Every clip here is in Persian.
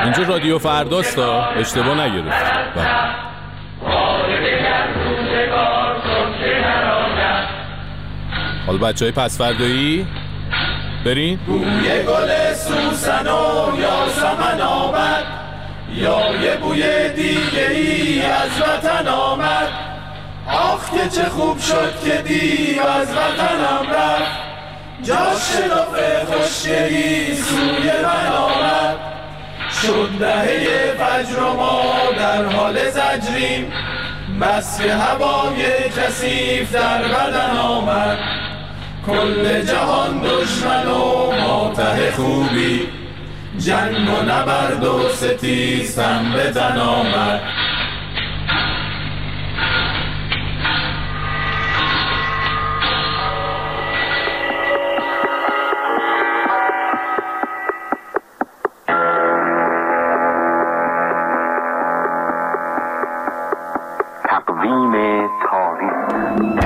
اینجا رادیو فرداست، اشتباه نگرفت. حالا بچهای پس فردایی برین. بوی گل سوسن و یاسمن آمد، یا یه بوی دیگه ای از وطن آمد. آخ که چه خوب شد که دیو از وطنم رفت، جاش شلوف خوشگلی سوی من آمد. شد دهه فجر و ما در حال زجریم، بس که هوای کثیف در بدن آمد. کل جهان دشمن و ما ته خوبی، جنگ و نبرد و ستیزم به تن آمد. تقویم تاریخ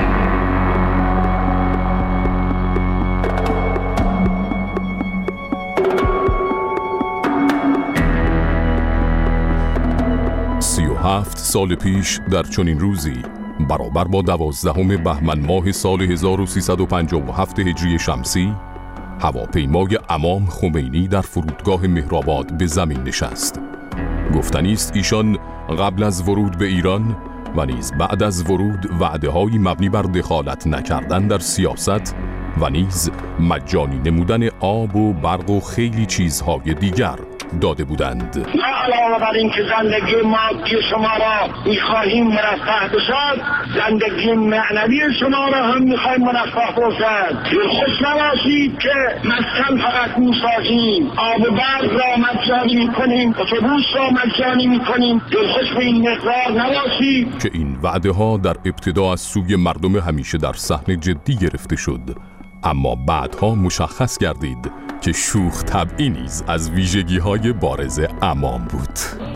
37 سال پیش در چنین روزی برابر با 12 بهمن ماه سال 1357 هجری شمسی، هواپیمای امام خمینی در فرودگاه مهرآباد به زمین نشست. گفتنی است ایشان قبل از ورود به ایران و نیز بعد از ورود وعده‌های مبنی بر دخالت نکردن در سیاست و نیز مجانی نمودن آب و برق و خیلی چیزهای دیگر داده بودند. علاوه بر این که زندگی مادی شما را می‌خواهیم مرفه بشد، زندگی معنوی شما را هم می‌خواهیم مرفه باشد. خوش نباشید که مسکن فقط می‌سازیم، آب و برق را مجانی می‌کنیم، اتوبوس را مجانی می‌کنیم. دلخوش به این مقدار نباشید. که این وعده‌ها در ابتدا از سوی مردم همیشه در صحنه جدی گرفته شد، اما بعدها مشخص گردید که شوخ طبعی نیز از ویژگی‌های بارز امام بود.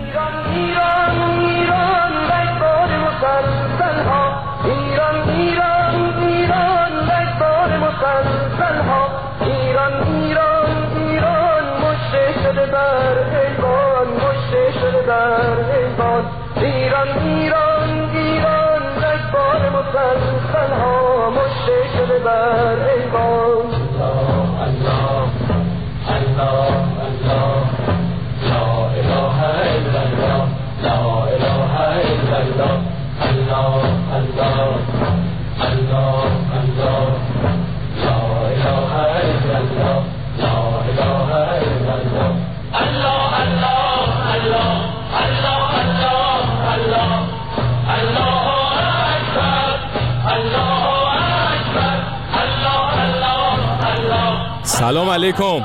سلام علیکم،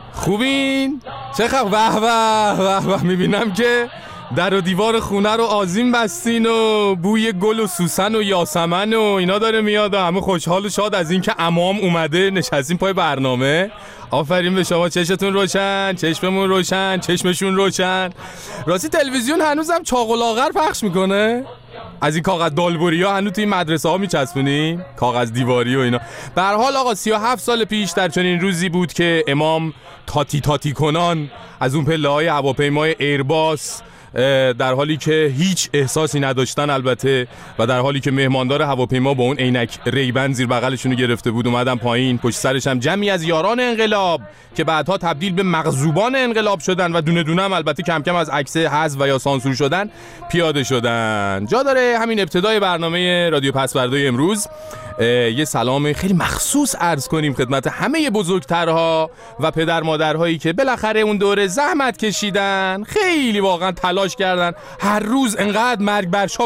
خوبین؟ چه خبر؟ به میبینم که در و دیوار خونه رو آذین بستین و بوی گل و سوسن و یاسمن و اینا داره میاد و همه خوشحال و شاد از این که امام اومده نشستین پای برنامه. آفرین به شما، چشتون روشن، چشممون روشن، چشمشون روشن. راستی تلویزیون هنوزم چاق و لاغر پخش میکنه؟ از این کاغذ دالبوری ها هنوز توی مدرسه ها میچسبونیم؟ کاغذ دیواری و اینا. به هر حال آقا 37 سال پیش در چنین روزی بود که امام تاتی کنان از اون پله های هواپیمای ایرباس، در حالی که هیچ احساسی نداشتن البته و در حالی که مهماندار هواپیما با اون عینک ریبن زیر بغلشون گرفته بود اومدن پایین، پشت سرش هم جمعی از یاران انقلاب که بعدها تبدیل به مغضوبان انقلاب شدن و دونه دونه هم البته کم کم از عکس حذف و یا سانسور شدن پیاده شدن. جا داره همین ابتدای برنامه رادیو پسوردای امروز یه سلام خیلی مخصوص عرض کنیم خدمت همه بزرگترها و پدر مادرهایی که بالاخره اون دوره زحمت کشیدن، خیلی واقعا تلاش کردن، هر روز انقدر مرگ برشا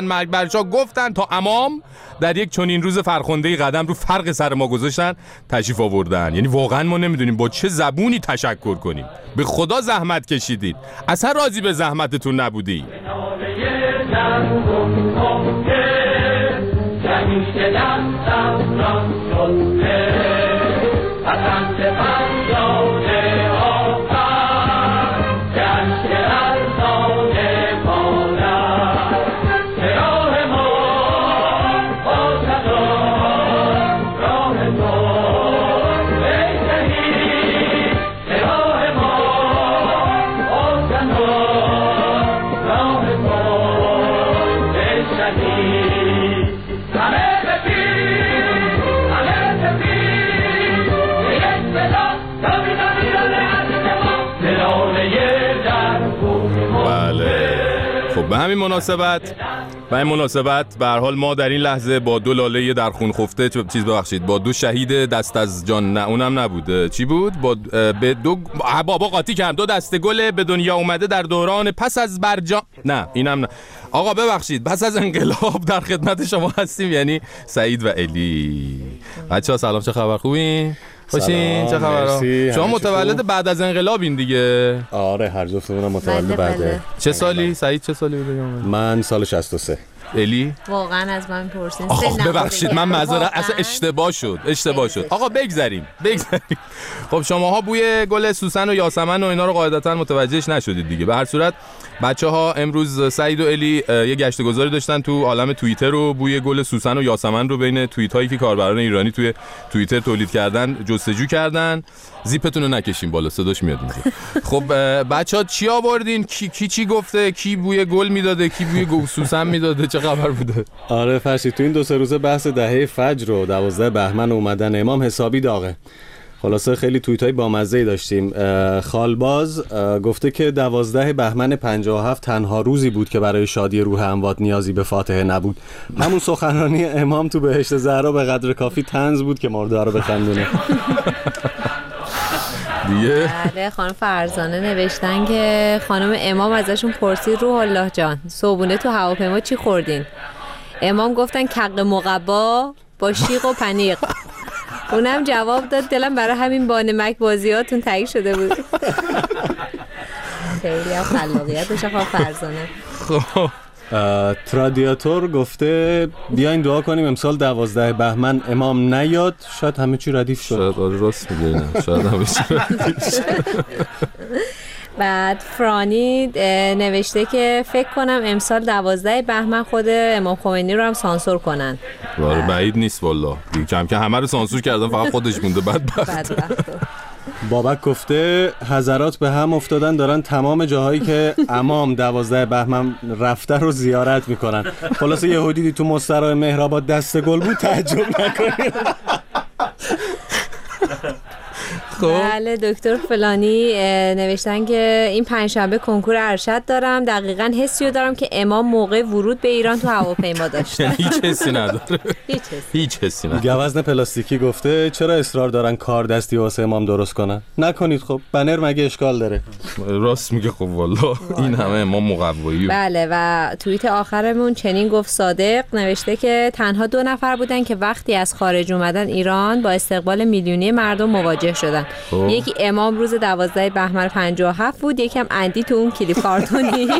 گفتن تا امام در یک چنین روز فرخنده قدم رو فرق سر ما گذاشتن، تشریف آوردن. یعنی واقعا ما نمیدونیم با چه زبونی تشکر کنیم. به خدا زحمت کشیدید، اصلا راضی به زحمتتون نبودی. همیشه دستم را شده پسند پنجانه آفر گشت ارزانه مادر که راه ما باشد راه ما بهتری که راه ما باشد به همین مناسبت به هر حال ما در این لحظه با 2 لاله در خون خفته با 2 شهید دست از جان، نه اونم نبوده، چی بود؟ به 2 بابا قاطی کردم، 2 دسته گل به دنیا اومده در دوران پس از برجام، نه اینم نه آقا ببخشید، پس از انقلاب در خدمت شما هستیم، یعنی سعید و الی. بچه‌ها سلام، چه خبر؟ خوبین؟ خوشین؟ چه خبرها؟ شما متولد بعد از انقلابین دیگه؟ آره هر جفتمونم متولد بعده. چه سالی؟ سعید چه سالی بوده؟ من سال 63. الی؟ واقعا از من پرسین. ببخشید من معذرت، اصلا اشتباه شد. آقا بگذریم. خب شماها بوی گل سوسن و یاسمن و اینا رو قاعدتا متوجهش نشدید دیگه. به هر صورت بچه‌ها امروز سعید و الی یه گشت گذاری داشتن تو عالم توییتر و بوی گل سوسن و یاسمن رو بین توییت‌هایی که کاربران ایرانی توی توییتر تولید کردن جستجو کردن. زیپتون رو نکشین بالا، صداش میاد اینجا. خب بچه‌ها چی آوردین؟ کی چی گفته؟ کی بوی گل میداده؟ کی بوی سوسن میداده؟ چه خبر بوده؟ آره فرشید، تو این 2-3 روزه بحث دهه فجر و 12 بهمن اومدن امام حسابی داغه. خلاصه خیلی توییتای بامزه‌ای داشتیم. خالباز گفته که 12 بهمن 57 تنها روزی بود که برای شادی روح اموات نیازی به فاتحه نبود. همون سخنرانی امام تو بهشت زهرا به قدر کافی طنز بود که مرده رو بخندونه. بله، خانم فرزانه نوشتن که خانم امام ازشون پرسید روح الله جان صبحونه تو هواپیما چی خوردین؟ امام گفتن کق مقبا با شیق و پنیر. اونم جواب داد دلم برای همین با نمک بازیاتون تنگ شده بود. خیلی هم خلاقیت داشته خانم فرزانه. خب ترادیاتور گفته بیاین دعا کنیم امسال 12 بهمن امام نیاد، شاید همه چی ردیف شد. شاید راست میگه، شاید همه چی ردیف شد. بعد فرانی نوشته که فکر کنم امسال 12 بهمن خود امام خمینی رو هم سانسور کنن. بعید نیست والله، کم که همه رو سانسور کردن فقط خودش مونده بدبخت. بابک گفته حضرات به هم افتادن، دارن تمام جاهایی که امام 12 بهمن رفته رو زیارت میکنن. خلاصه یهودی تو مستراح مهرآباد دست گل بود، تعجب نکنید. بله دکتر فلانی نوشتن که این پنجشنبه کنکور ارشد دارم، دقیقاً حسی رو دارم که امام موقع ورود به ایران تو هواپیما داشتن. هیچ حسی نداره. هیچ حسی نداره. گوزن پلاستیکی گفته چرا اصرار دارن کار دستی واسه امام درست کنن؟ نکنید خب، بنر مگه اشکال داره؟ راست میگه خب والله این همه امام مقوایی. بله و توییت آخرمون چنین گفت صادق نوشته که تنها 2 نفر بودن که وقتی از خارج اومدن ایران با استقبال میلیونی مردم مواجه شدن. یکی امام روز 12 بهمن 57 بود، یکی هم اندی تو اون کلیپ کارتونیش.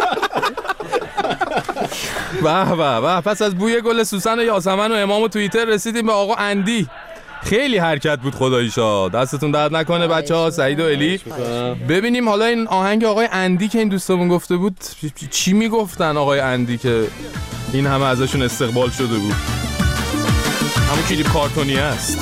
به پس از بوی گل سوسن و یاسمن و امام و توییتر رسیدیم به آقا اندی. خیلی حرکت بود خداییشا، دستتون درد نکنه بچه‌ها. سعید و الی ببینیم حالا این آهنگ آقای اندی که این دوستمون گفته بود چی میگفتن آقای اندی که این همه ازشون استقبال شده بود. همون کلیپ کارتونی است.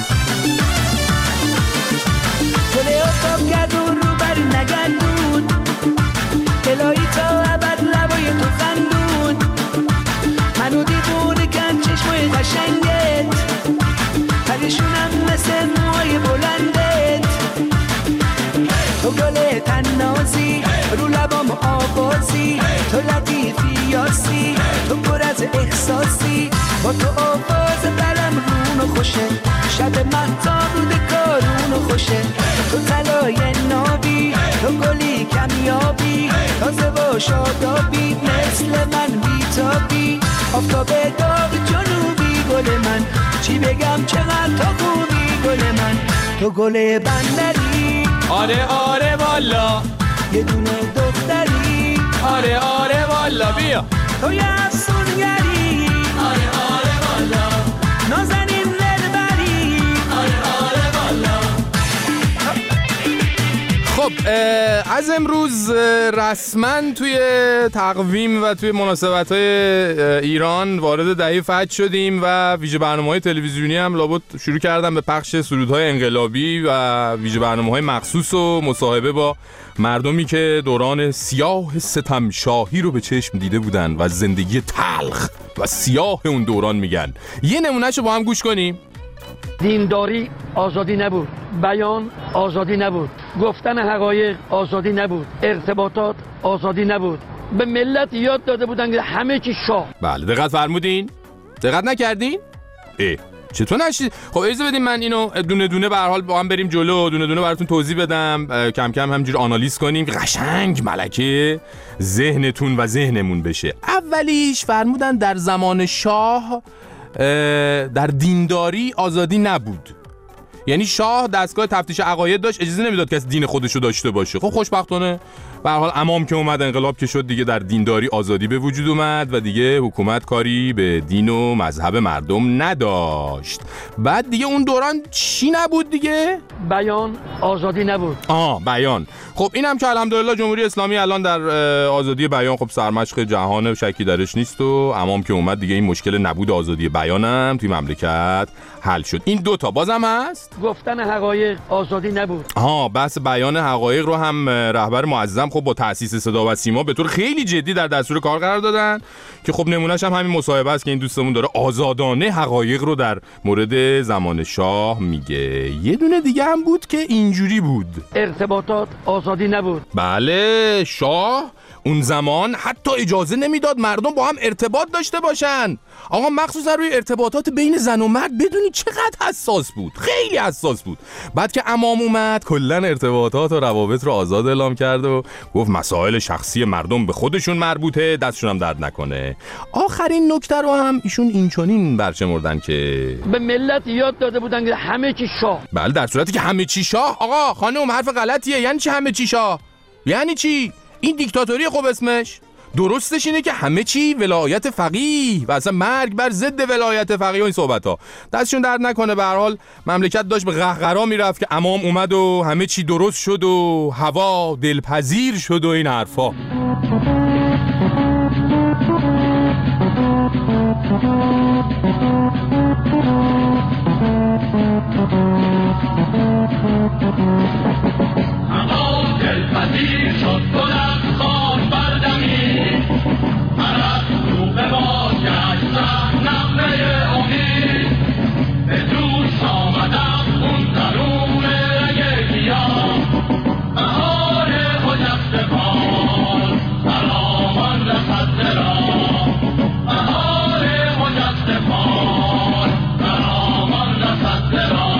گل گردون رو بر نگردون، الهی تا ابد لبای تو خندون، منو دیوونه کن چشمای قشنگت، پریشونم مثل موهای بلندت، تو گل تنازی رو لبام آوازی، تو لطیفی یاسی، تو پر از احساسی، با تو آواز برم رونو خوشه، شب مهتاب کارونو خوشه، تو طلای نابی، تو گلی کمیابی، تازه و شادابی، مثل من بیتابی، آفتاب داغ جنوبی گل من، چی بگم چقدر تو خوبی گل من، تو گل بندری، آره والا، یه دونه دختری، آره والا، بیا تو یه افسونگری، آره والا، نازنین دلبری، آره والا. خب از امروز رسما توی تقویم و توی مناسبت‌های ایران وارد دهه فجر شدیم و ویژه برنامه‌های تلویزیونی هم لابد شروع کردن به پخش سرودهای انقلابی و ویژه برنامه‌های مخصوص و مصاحبه با مردمی که دوران سیاه ستم شاهی رو به چشم دیده بودن و زندگی تلخ و سیاه اون دوران میگن. یه نمونهشو با هم گوش کنیم. دینداری آزادی نبود، بیان آزادی نبود، گفتن حقایق آزادی نبود، ارتباطات آزادی نبود، به ملت یاد داده بودن که همه چی شاه. بله دقت فرمودین؟ دقت نکردین؟ چطور نشید؟ خب اجازه بدین من اینو دونه دونه به هر حال با هم بریم جلو، دونه دونه براتون توضیح بدم، کم کم همینجوری آنالیز کنیم که قشنگ ملکه ذهنتون و ذهنمون بشه. اولیش فرمودن در زمان شاه در دینداری آزادی نبود. یعنی شاه دستگاه تفتیش عقاید داشت، اجازه نمیداد کسی دین خودشو داشته باشه. خب خوشبختانه به هر حال امام که اومد، انقلاب که شد، دیگه در دینداری آزادی به وجود اومد و دیگه حکومت کاری به دین و مذهب مردم نداشت. بعد دیگه اون دوران چی نبود دیگه؟ بیان آزادی نبود. بیان. خب اینم که الحمدلله جمهوری اسلامی الان در آزادی بیان خب سرمشق جهان و شکی درش نیست و امام که اومد دیگه این مشکل نبود آزادی بیانم توی مملکت حل شد. این دوتا بازم هست؟ گفتن حقایق آزادی نبود. بحث بیان حقایق رو هم رهبر معظم خب با تأسیس صدا و سیما به طور خیلی جدی در دستور کار قرار دادن که خب نمونهش هم همین مصاحبه است که این دوستمون داره آزادانه حقایق رو در مورد زمان شاه میگه. یه دونه دیگه هم بود که اینجوری بود، ارتباطات آزادی نبود. بله، شاه اون زمان حتی اجازه نمیداد مردم با هم ارتباط داشته باشن. آقا مخصوصا روی ارتباطات بین زن و مرد بدونی چقدر حساس بود، خیلی حساس بود. بعد که امام اومد کلا ارتباطات و روابط رو آزاد اعلام کرد و گفت مسائل شخصی مردم به خودشون مربوطه، دستشون هم درد نکنه. آخرین نکته رو هم ایشون اینچنین برشمردن که به ملت یاد داده بودن که همه چی شاه. بله، در صورتی که همه چی شاه. آقا خانم حرف غلطیه. یعنی چی همه چی شاه؟ یعنی چی؟ این دیکتاتوری خب اسمش. درستش اینه که همه چی ولایت فقیه و اصلا مرگ بر ضد ولایت فقیه و این صحبت ها. دستشون درد نکنه، به هر حال مملکت داشت به قهقرا میرفت که امام اومد و همه چی درست شد و هوا دلپذیر شد و این حرفا. هوا دلپذیر شد بلند خان بردمی عرب رو به باجش نغمه امید به دوش آمدم اون درون رگ گیاه بهار مجدفان سلامان رسد را بهار مجدفان سلامان رسد را.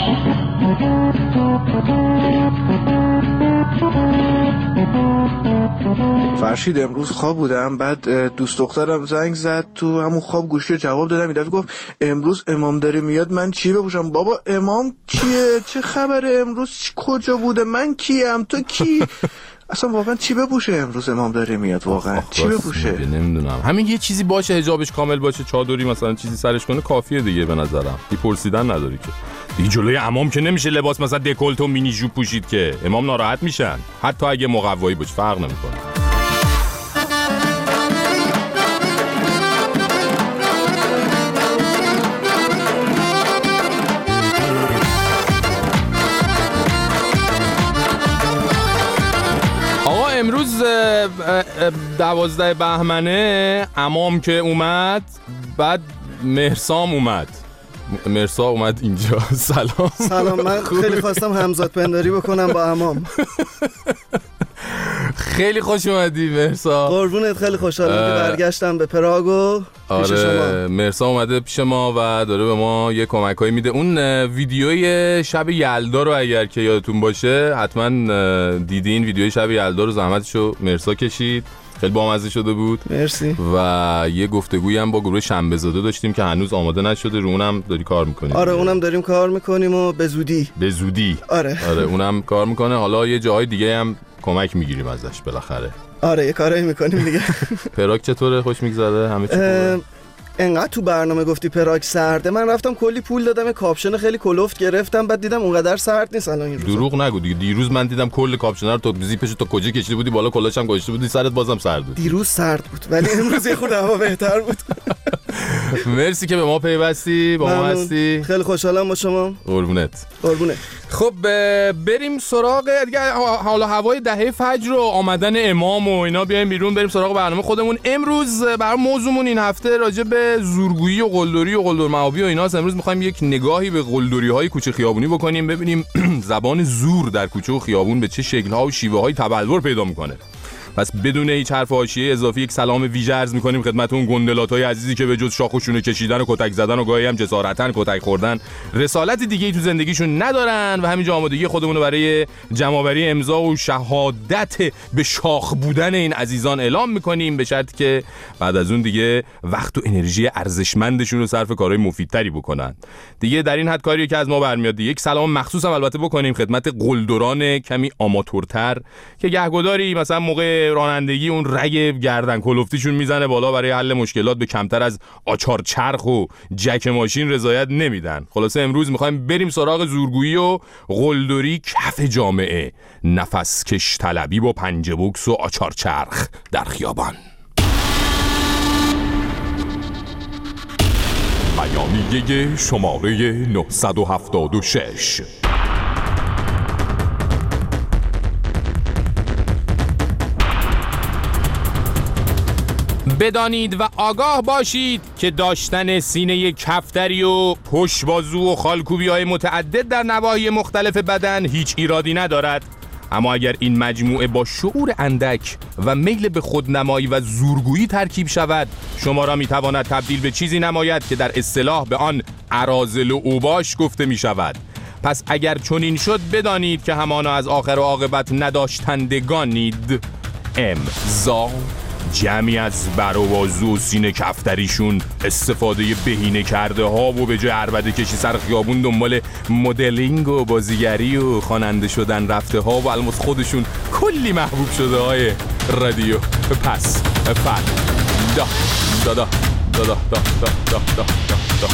فرشید امروز خواب بودم، بعد دوست دخترم زنگ زد، تو همون خواب گوشی جواب دادم، این دفعه گفت امروز امام داره میاد، من چی بپوشم؟ بابا امام کیه؟ چه خبره امروز؟ کجا بوده؟ من کیم؟ تو کی؟ اصلا واقعا چی بپوشه امروز امام داره میاد؟ واقعا چی بپوشه؟ نمیدونم، همین یه چیزی باشه، حجابش کامل باشه، چادری مثلا چیزی سرش کنه کافیه دیگه به نظرم. پرسیدن نداری که دیگه. جلوی امام که نمیشه لباس مثلا دکولت و مینی ژوب پوشید که امام ناراحت میشن، حتی اگه مقوایی باشه فرق نمیکنه. امروز 12 بهمنه امام که اومد، بعد مهرسام اومد. مرسا اومد اینجا. سلام. من خیلی خواستم همزاد پنداری بکنم با امام. خیلی خوش اومدی مرسا. قربونت، خیلی خوشحالم که برگشتم به پراگ و پیش شما. مرسا اومده پیش ما و داره به ما یه کمکایی میده. اون ویدیوی شب یلدا رو اگر که یادتون باشه حتما دیدین، ویدیوی شب یلدا رو زحمتشو مرسا کشید، خیلی بامزه شده بود. مرسی. و یه گفتگویی هم با گروه شنبه‌زاده داشتیم که هنوز آماده نشده، رو اونم داری کار میکنیم. آره اونم داریم کار میکنیم و به زودی. آره اونم کار میکنه. حالا یه جای دیگه هم کمک میگیریم ازش بالاخره. آره یه کارایی میکنیم دیگه. پراگ چطوره؟ خوش میگذره؟ همه چی خوبه؟ انقدر تو برنامه گفتی پراگ سرده، من رفتم کلی پول دادم، کاپشن خیلی کلفت گرفتم، بعد دیدم اونقدر سرد نیست الان این روزا. دروغ نگو دیگه. دیروز من دیدم کل کاپشن رو تو زیپش تو کجا کشیده بودی بالا، کلاش هم گذاشته بودی سرت، بازم سرد بود. دیروز سرد بود ولی امروز یه خورده هوا بهتر بود. مرسی که به ما پیوستی، با ما هستی. خیلی خوشحالم با شما. قربونت. خب بریم سراغ دیگه حالا هوای دهه فجر و آمدن امام و اینا، بیایم بیرون بریم سراغ برنامه خودمون. امروز برای موضوعمون این هفته راجع به زورگویی و قلدری و قلدرمعابی و ایناست. امروز می‌خوایم یک نگاهی به قلدری‌های کوچه خیابونی بکنیم، ببینیم زبان زور در کوچه و خیابون به چه شکل‌ها و شیوه‌های تبلور پیدا می‌کنه. پس بدون هیچ حرف حاشیه اضافی یک سلام ویژه عرض می‌کنیم خدمت اون گندلات‌های عزیزی که به جز شاخ و شونه کشیدن و کتک زدن و گاهی هم جسارتاً کتک خوردن رسالت دیگه‌ای تو زندگیشون ندارن و همینجا آمادگی خودمون رو برای جمع‌آوری امضا و شهادت به شاخ بودن این عزیزان اعلام می‌کنیم، به شرطی که بعد از اون دیگه وقت و انرژی ارزشمندشون رو صرف کارهای مفیدتری بکنن. دیگه در این حد کاریه که از ما برمیاد. یک سلام مخصوص هم البته بکنیم خدمت قلدران کمی آماتورتر که گهگداری مثلا موقع رانندگی اون رگ گردن کلفتیشون میزنه بالا، برای حل مشکلات به کمتر از آچار چرخ و جک ماشین رضایت نمیدن. خلاصه امروز میخوایم بریم سراغ زورگویی و قلدری کف جامعه، نفس کش طلبی با پنجه بوکس و آچار چرخ در خیابان. بیانیه شماره 976. بدانید و آگاه باشید که داشتن سینه کفتری و پشت بازو و خالکوبی‌های متعدد در نواحی مختلف بدن هیچ ایرادی ندارد، اما اگر این مجموعه با شعور اندک و میل به خودنمایی و زورگویی ترکیب شود، شما را میتواند تبدیل به چیزی نماید که در اصطلاح به آن اراذل و اوباش گفته می شود. پس اگر چنین شد بدانید که همانا از آخر و عاقبت نداشتندگانید. امضا جمعی از بر و بازو و سینه کفتریشون استفاده بهینه کرده ها و به جای عربده کشی سر خیابون دنبال مدلینگ و بازیگری و خواننده شدن رفته ها و الماس خودشون کلی محبوب شده های رادیو پس فر دا دا دا دا دا دا دا دا دا.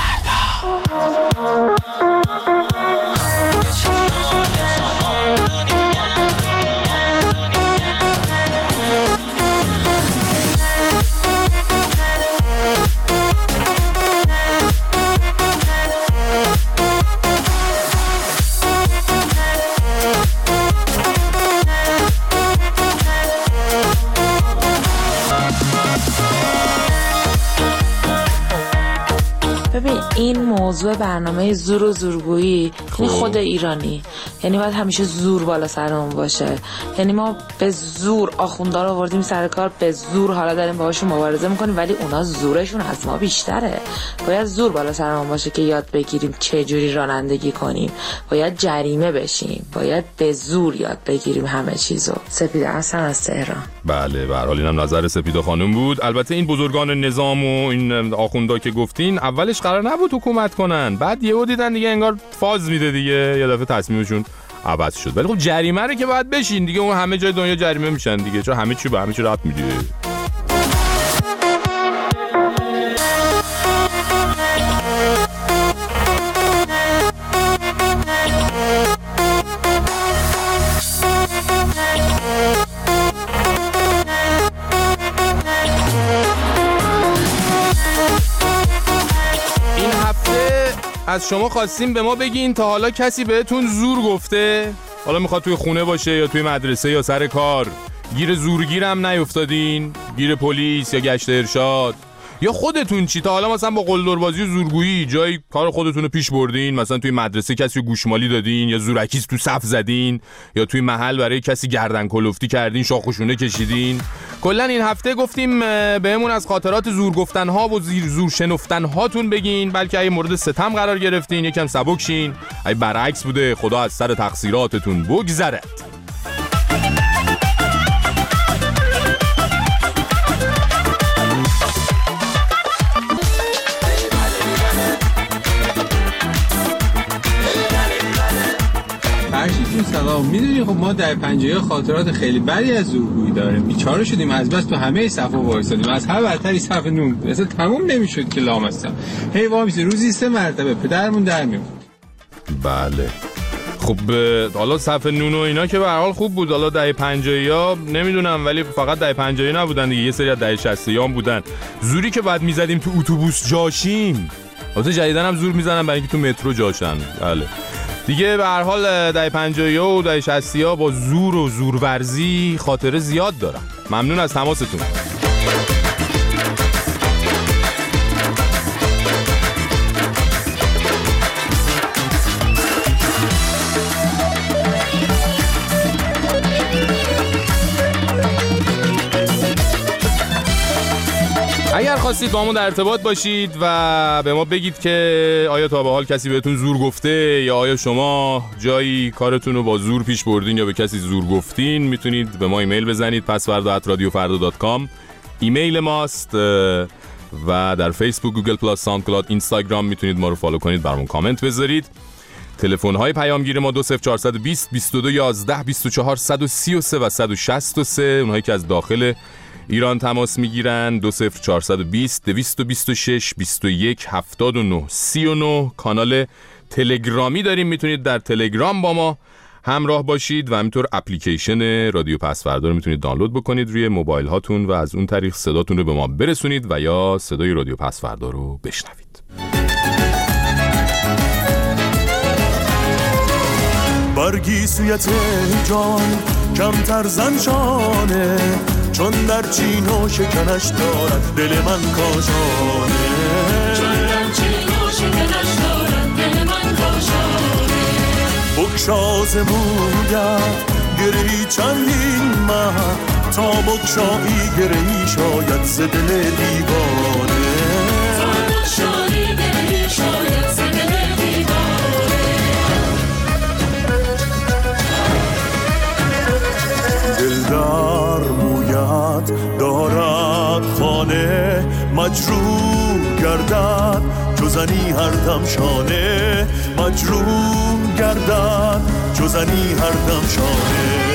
ببین این موضوع برنامه زور و زورگویی یعنی خود ایرانی، یعنی باید همیشه زور بالا سرمون باشه. یعنی ما به زور آخوندا رو آوردیم سر کار، به زور حالا داریم باهاشون مبارزه میکنیم، ولی اونا زورشون از ما بیشتره. باید زور بالا سرمون باشه که یاد بگیریم چه جوری رانندگی کنیم، باید جریمه بشیم، باید به زور یاد بگیریم همه چیزو. سپیده حسن از تهران. بله به هر حال اینم نظر سپیده خانم بود. البته این بزرگان نظام و این آخوندا که گفتین اولش قرار نبود حکومت کنن، بعد یهو دیدن دیگه انگار فاز میده دیگه، یه دفعه تصمیمشون عوض شد. ولی خب جریمه رو که باید بشین دیگه، اون همه جای دنیا جریمه میشن دیگه، چون همه چی به همه چی ربط میده. از شما خواستیم به ما بگین تا حالا کسی بهتون زور گفته؟ حالا میخواد توی خونه باشه یا توی مدرسه یا سر کار. گیر زورگیرم نیفتادین؟ گیر پلیس یا گشت ارشاد؟ یا خودتون چی تا حالا مثلا با قلدربازی و زورگویی جای کار خودتون رو پیش بردین؟ مثلا توی مدرسه کسی رو گوشمالی دادین یا زورکیز تو صف زدین یا توی محل برای کسی گردن کلفتی کردین، شاخ و شونه کشیدین؟ کلا این هفته گفتیم بهمون از خاطرات زور گفتن ها و زور شنفتن هاتون بگین، بلکه اگه مورد ستم قرار گرفتین یکم سبک شین، اگه برعکس بوده خدا از سر تقصیراتتون بگذره. سلام. میدونی خب ما در 50 خاطرات خیلی بدی از زورگویی داریم. بیچاره شدیم از بس تو همه صفا وایسادیم، از هر بدتری صف نون اصلا تموم نمیشد که لامصب هی وامیسی روزی 3 مرتبه پدرمون در میومد. بله خب حالا صف نون و اینا که به هر حال خوب بود. حالا دهه 50 نمیدونم ولی فقط دهه 50 نبودن دیگه، یه سری از دهه 60 هم بودن. زوری که بعد میزدیم تو اتوبوس جاشیم، البته جدیدن هم زور میزنن برای اینکه تو مترو جاشن. بله دیگه به هر حال دهه 50 و دهه 60 با زور و زورورزی خاطره زیاد دارم. ممنون از تماستون. خواستید با ما در ارتباط باشید و به ما بگید که آیا تا به حال کسی بهتون زور گفته یا آیا شما جایی کارتون رو با زور پیش بردین یا به کسی زور گفتین، میتونید به ما ایمیل بزنید pasvarda@radiofarda.com ایمیل ماست و در فیسبوک، گوگل پلاس، ساوندکلاود، اینستاگرام میتونید ما رو فالو کنید، برامون کامنت بذارید. تلفن‌های پیامگیر ما 20420 2211 24 133 و 163. اونهایی که از داخل ایران تماس میگیرن 20420 226 21 79 39. کانال تلگرامی داریم، میتونید در تلگرام با ما همراه باشید و همینطور اپلیکیشن رادیو پسوردا رو میتونید دانلود بکنید روی موبایل هاتون و از اون طریق صداتون رو به ما برسونید و یا صدای رادیو پسوردا رو بشنوید. برگی سویت جان کمتر زنشانه، چون در چین و شکنش دارد دل من کاشانه، چون در چین و شکنش دارد دل من کاشانه. بکشاز موید گرهی چندین ماه، تا بکشایی گرهی شاید ز دل دیوانه، تا بکشایی گرهی شاید ز دل دیوانه. دلدار موید دارد خانه، مجروح گردد جزنی هر دم شانه، مجروح گردد جزنی هر دم شانه.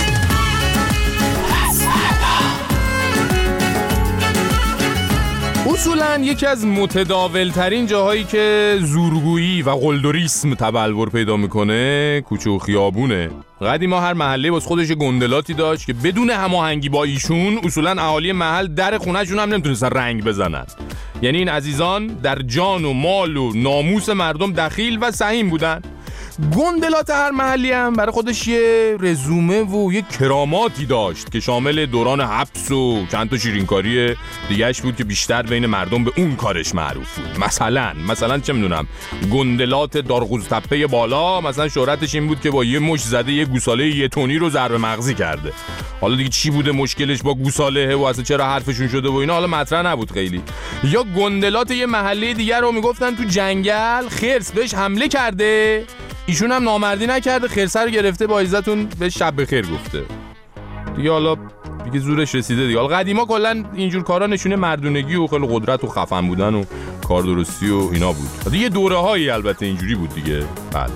اصولاً یکی از متداولترین جاهایی که زورگویی و قلدریسم تبلور پیدا میکنه کوچه و خیابونه. قدیما هر محله باز خودش گندلاتی داشت که بدون هماهنگی با ایشون اصولاً اهالی محل در خونه‌شون هم نمیتونستن رنگ بزنن. یعنی این عزیزان در جان و مال و ناموس مردم دخیل و سهیم بودن. گندلات هر محلی هم برای خودش یه رزومه و یه کراماتی داشت که شامل دوران حبس و چند تا شیرینکاری دیگه‌اش بود که بیشتر بین مردم به اون کارش معروف بود. مثلا چه میدونم گندلات دارغوزتپه بالا مثلا شهرتش این بود که با یه مش زده یه گوساله یه تونی رو ضربه مغزی کرده. حالا دیگه چی بوده مشکلش با گوساله و اصلا چرا حرفشون شده و اینا حالا مطرح نبود خیلی. یا گندلات یه محله دیگر رو میگفتن تو جنگل خرس بهش حمله کرده، ایشون هم نامردی نکرده، خرسه رو گرفته با عزتون به شب بخیر گفته. دیگه حالا دیگه زورش رسیده دیگه. حالا قدیما کلا اینجور کارا نشونه مردونگی و خیلی قدرت و خفن بودن و کار درستی و اینا بود. دیگه دوره‌هایی البته اینجوری بود دیگه. بله.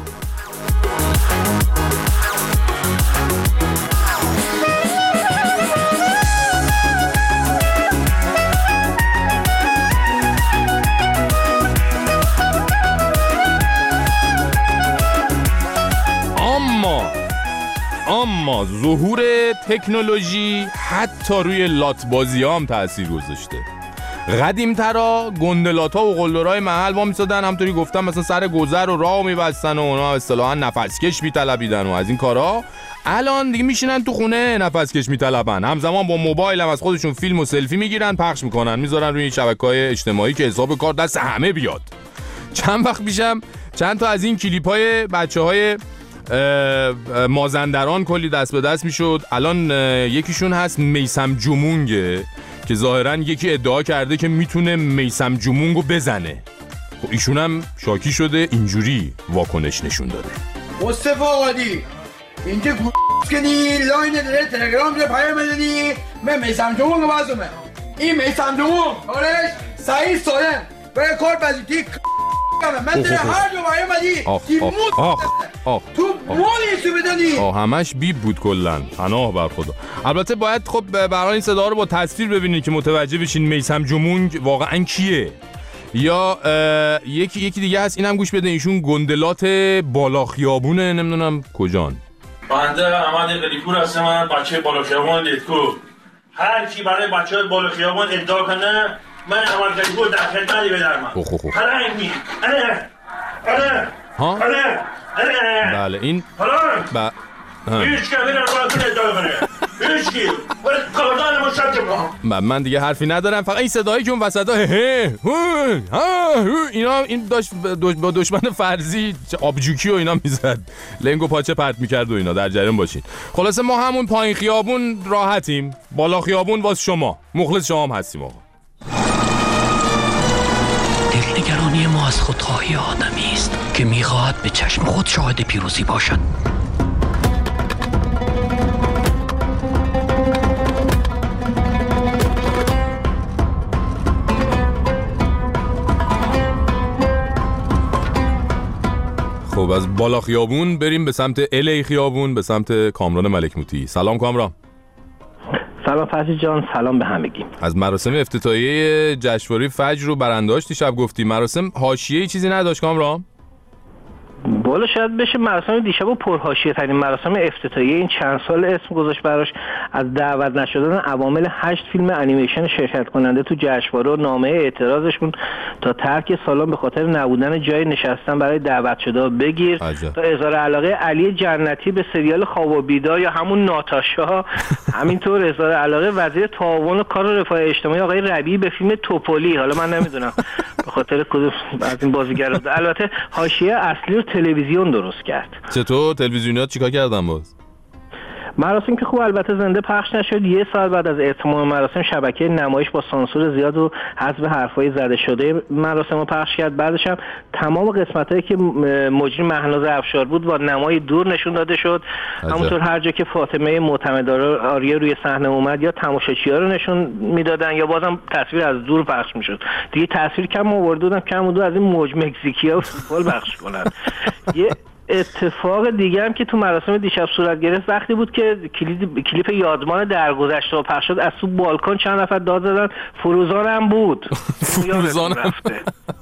اما ظهور تکنولوژی حتی روی لاتبازی هم تأثیر گذاشته. قدیم‌ترا گندلات‌ها و قلدرهای محل با می‌سادن، همطوری گفتم مثلا سر گذر و راه می‌بستن و اونا اصطلاحاً نفسکش می‌طلبیدن و از این کارا. الان دیگه میشینن تو خونه نفسکش می‌طلبن، همزمان با موبایل هم از خودشون فیلم و سلفی میگیرن پخش میکنن میذارن روی شبکه‌های اجتماعی که حساب کار دست همه بیاد. چند وقت پیشم چند تا از این کلیپ‌های بچه‌های مازندران کلی دست به دست میشد. الان یکیشون هست میثم جمونگه که ظاهرا یکی ادعا کرده که میتونه میثم جمونگو بزنه. خب ایشون هم شاکی شده اینجوری واکنش نشون داده. مصطفی آقادی اینجا کنی لاین داره تلگرام رو پیام بدی من میثم جمونگو بازمه. این میثم جمونگ آرش صحیح سالم برای کار بازیتی من داره هر جو پیام بدی تو مولیشو بدنی همش بیب بود کلن. پناه بر خدا. البته باید خب برای این صدا رو با تصویر ببینید که متوجه بشین میثم جمونگ واقعا کیه. یا یکی دیگه هست اینم گوش بده، ایشون گندلات بالا خیابونه نمیدونم کجان. بنده احمد قلیپور هستم، من بچه بالا خیابون لیتکو. هر کی برای بچه بالا خیابون ادعا کنه من احمد قلیپور در خدمتی بدرم. حالا این ها؟ بله این هیچ که بیرن باید ادعا کنه هیچ کی کاردان ما شد. من دیگه حرفی ندارم، فقط این صدایی که اون وسط اینا این داشت با دشمن فرضی آبجوکی و اینا میزد، لنگ و پاچه پرت میکرد و اینا. در جریان باشین. خلاصه ما همون پایین خیابون راحتیم، بالا خیابون واس شما، مخلص شما هم هستیم آقا. نگرانی ما از خودخواهی آدمی است که می‌خواهد به چشم خود شاهد پیروزی باشد. خب از بالا خیابون بریم به سمت الی خیابون، به سمت کامران ملک موتی. سلام کامران. سلام فرشید جان، سلام به همگی. از مراسم افتتاحیه جشنواره فجر رو برنداشت دیشب گفتی، مراسم حاشیه‌ای چیزی نداشت کامران؟ بالا شاید بشه مراسم دیشب و پرحاشیه ترین مراسم افتتاحیه این چند سال اسم گذاشت براش. از دعوت نشدن عوامل 8 فیلم انیمیشن شرکت کننده تو جشنواره و نامه اعتراضشون تا ترک سالن به خاطر نبودن جای نشستن برای دعوت شده بگیر تا اظهار علاقه علی جنتی به سریال خواب و بیدار یا همون ناتاشا، همینطور اظهار علاقه وزیر تعاون و کار و رفاه اجتماعی آقای ربیعی به فیلم توپولی. حالا من نمیدونم به خاطر کدوم از این بازیگرا. البته حاشیه اصلی رو تلویزیون درست کرد. چطور تلویزیونات چیکار کردن باز؟ مراسم که خوب البته زنده پخش نشد. یه سال بعد از اتمام مراسم شبکه نمایش با سانسور زیاد و حذف حرفای زده شده مراسم رو پخش کرد. بعدش هم تمام قسمتایی که مجری مهناز افشار بود با نمای دور نشون داده شد. همونطور هر جا که فاطمه معتمدآریه روی صحنه اومد یا تماشاچی‌ها رو نشون میدادن یا بازم تصویر از دور پخش میشد. دیگه تصویر کم آورده بودن، کم بود از این موج مکزیکی‌ها فوتبال پخش کنن. یه اتفاق دیگه هم که تو مراسم دیشب صورت گرفت وقتی بود که کلیپ یادمان درگذشته پخش شد، از تو بالکن چند نفر داد زدن فروزان هم بود. فروزان رفته.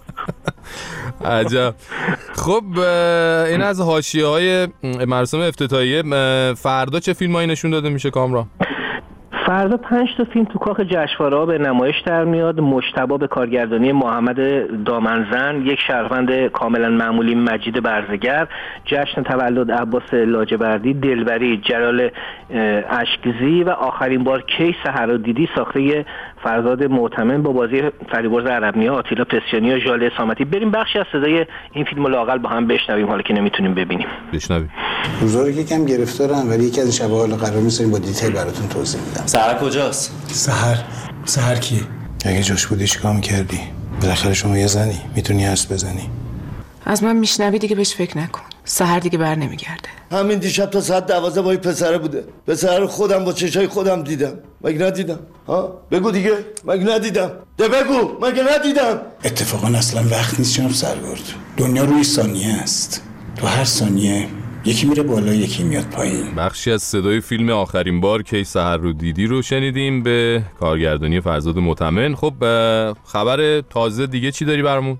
عجب. خب این از حاشیه‌های مراسم افتتاحیه. فردا چه فیلمایی نشون داده میشه کامران؟ فردا 5 تا فیلم تو کاخ جشنواره به نمایش در میاد. مجتبی به کارگردانی محمد دامنزن، یک شهروند کاملا معمولی مجید برزگر، جشن تولد عباس لاجوردی، دلبری جلال اشکزی و آخرین بار کی سحر رو دیدی ساخته فرزاد معتمن با بازی فریبرز عربنیا، آتیلا پسیانی و ژاله سامتی. بریم بخشی از صدای این فیلمو لااقل با هم بشنویم حالا که نمیتونیم ببینیم. بشنویم. روزا رو یکم گرفتارم ولی یکی از این شب‌ها حالا قرار می‌ذاریم با دیتیل براتون توضیح میدم. سحر کجاست؟ سحر کیه؟ اگه جاش بودی چیکار می‌کردی؟ بالاخره شما یه زنی میتونی حرف بزنی. از من میشنوی دیگه بهش فکر نکن. سحر دیگه بر نمیگرده. همین دیشب تا ساعت 12 با این پسره بوده. پسره رو خودم با چشای خودم دیدم. مگه ندیدم؟ ها؟ بگو دیگه. مگه ندیدم؟ بگو. مگه ندیدم؟ اتفاقا اصلا وقت نیست جناب سرگرد. دنیا روی ثانیه است. تو هر ثانیه یکی میره بالا یکی میاد پایین. بخشی از صدای فیلم آخرین بار کی سحر رو دیدی رو شنیدیم به کارگردانی فرزاد معتمن. خب خبر تازه دیگه چی داری برامون؟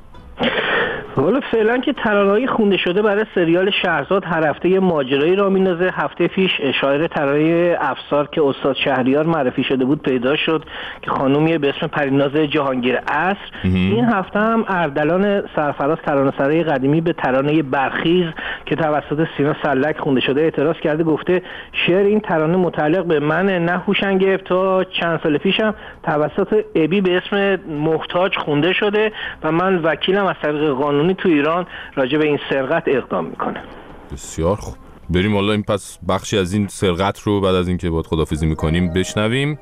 حالا فعلا که ترانه‌های خونده شده برای سریال شهرزاد هر هفته یه ماجرایی را می‌اندازه. هفته پیش شاعر ترانه افسار که استاد شهریار معرفی شده بود پیدا شد که خانومیه به اسم پریناز جهانگیر عصر. این هفته هم اردلان سرفراز ترانه‌سرای قدیمی به ترانه برخیز که توسط سینا سلک خونده شده اعتراض کرده، گفته شعر این ترانه متعلق به من نه هوشنگ ابتا چند سال پیشم توسط ابی به اسم محتاج خونده شده و من وکیلم از طریق قانونی تو ایران راجع به این سرقت اقدام میکنه. بسیار خوب. بریم حالا این پس بخشی از این سرقت رو بعد از اینکه باید خداحافظی میکنیم بشنویم.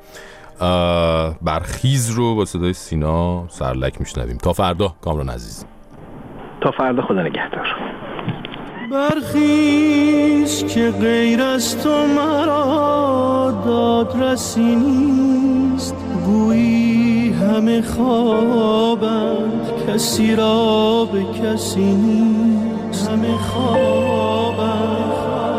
برخیز رو با صدای سینا سرلک میشنویم. تا فردا کامران عزیز. تا فردا، خدا نگهدار. برخیز که غیر از تو مرا دادرسی نیست، گویی همه خوابند کسی را به کسی نیست. همه خوابند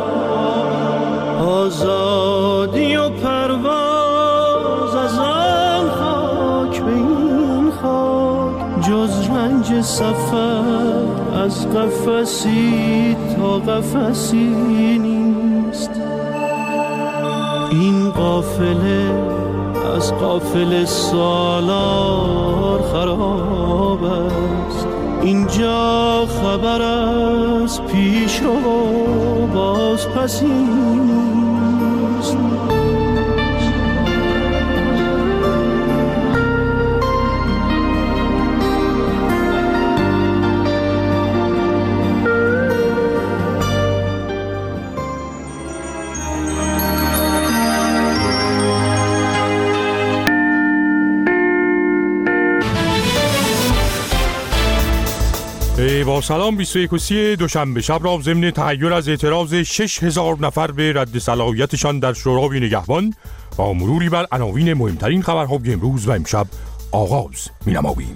آزادی و پرواز از آن خاک به این خاک، جز رنج سفر از قفسی تا قفسی نیست. این قافله از قافله سالار خراب است، اینجا خبر از پیش رو باز پسی نیست. با سلام 21 دوشنبه شب را ضمن تحیر از اعتراض 6000 نفر به رد صلاحیتشان در شورای نگهبان با مروری بر عناوین مهمترین خبرهای امروز و امشب آغاز می‌نماییم.